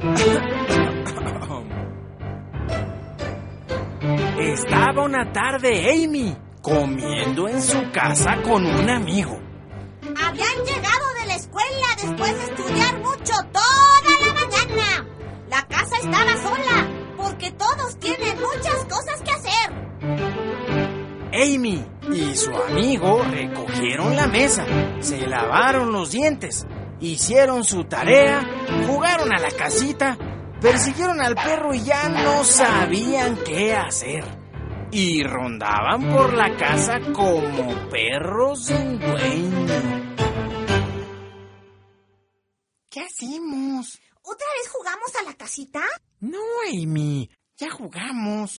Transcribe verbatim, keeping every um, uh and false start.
Estaba una tarde Amy comiendo en su casa con un amigo. Habían llegado de la escuela después de estudiar mucho toda la mañana. La casa estaba sola porque todos tienen muchas cosas que hacer. Amy y su amigo recogieron la mesa, se lavaron los dientes, hicieron su tarea, jugaron a la casita, persiguieron al perro y ya no sabían qué hacer. Y rondaban por la casa como perros sin dueño. ¿Qué hacemos? ¿Otra vez jugamos a la casita? No, Amy, ya jugamos.